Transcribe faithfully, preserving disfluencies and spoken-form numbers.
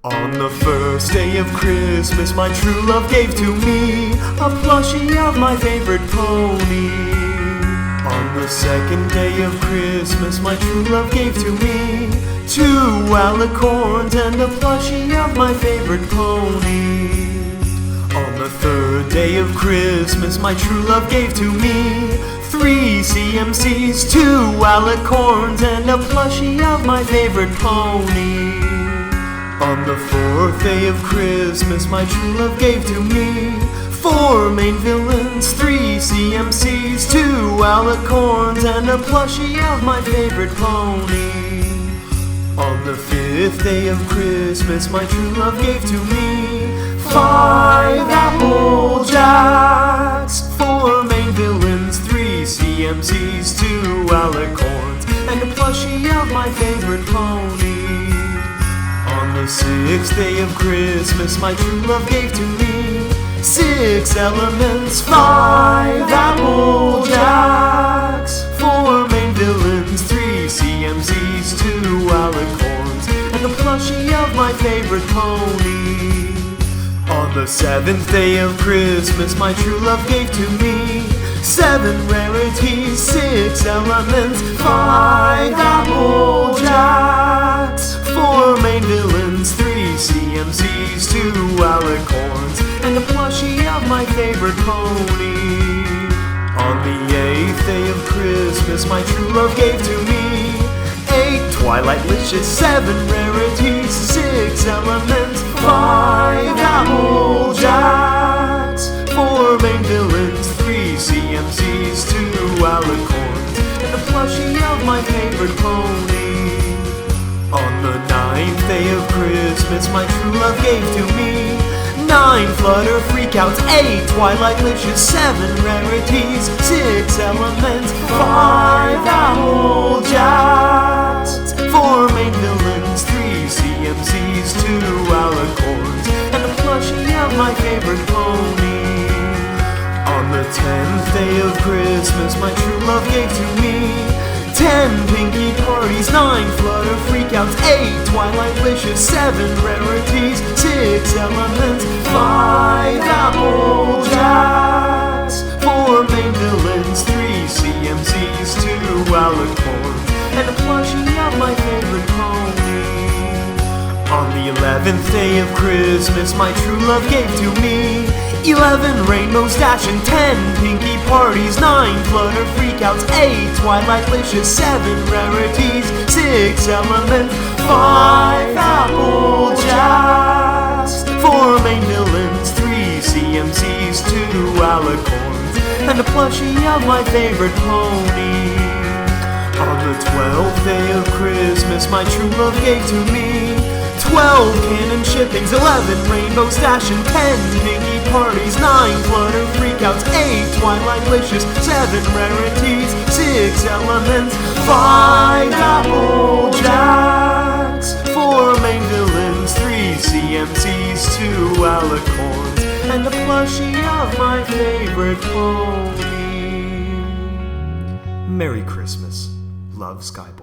On the first day of Christmas, my true love gave to me a plushie of my favorite pony. On the second day of Christmas, my true love gave to me two alicorns and a plushie of my favorite pony. On the third day of Christmas, my true love gave to me three C M Cs, two alicorns and a plushie of my favorite pony. On the fourth day of Christmas, my true love gave to me four main villains, three C M Cs, two alicorns, and a plushie of my favorite pony. On the fifth day of Christmas, my true love gave to me five Applejacks, four main villains, three C M Cs, two alicorns, and a plushie of my favorite pony. On the sixth day of Christmas, my true love gave to me six elements, five Applejacks, four main villains, three C M Cs, two alicorns, and a plushie of my favorite pony. On the seventh day of Christmas, my true love gave to me seven rarities, six elements, five Applejacks, four main villains, three C M Cs, two alicorns, and a plushie of my favorite pony. On the eighth day of Christmas, my true love gave to me eight Twilightlicious, seven rarities, six elements, five Applejacks, four main villains, three C M Cs, two alicorns, and a plushie of my favorite pony. On the ninth day of Christmas, my true love gave to me nine Flutter Freakouts, eight Twilightlicious, seven rarities, six elements, five Applejacks, four main villains, three C M Cs, two alicorns, and a plushie of my favorite pony. On the tenth day of Christmas, my true love gave to me ten Pinkie Parties, nine Flutter Freakouts, eight Twilightlicious, seven rarities, six elements, five Applejacks, four main villains, three C M Cs, two alicorns, and a plushie of my favorite pony. On the eleventh day of Christmas, my true love gave to me eleven Rainbows Dash and ten Pinkie Parties, nine Flutter Freakouts, eight Twilightlicious, seven rarities, six elements, five Applejacks, four main villains, three C M Cs, two alicorns, and a plushie of my favorite pony. On the twelfth day of Christmas, my true love gave to me twelve Cannon Shippings, eleven Rainbows Dash and ten Pinkie Parties, nine Flutter Freakouts, eight Twilightlicious, seven rarities, six elements, five Applejacks, four main villains, three C M Cs, two alicorns, and a plushie of my favorite pony. Merry Christmas. Love, Skybell.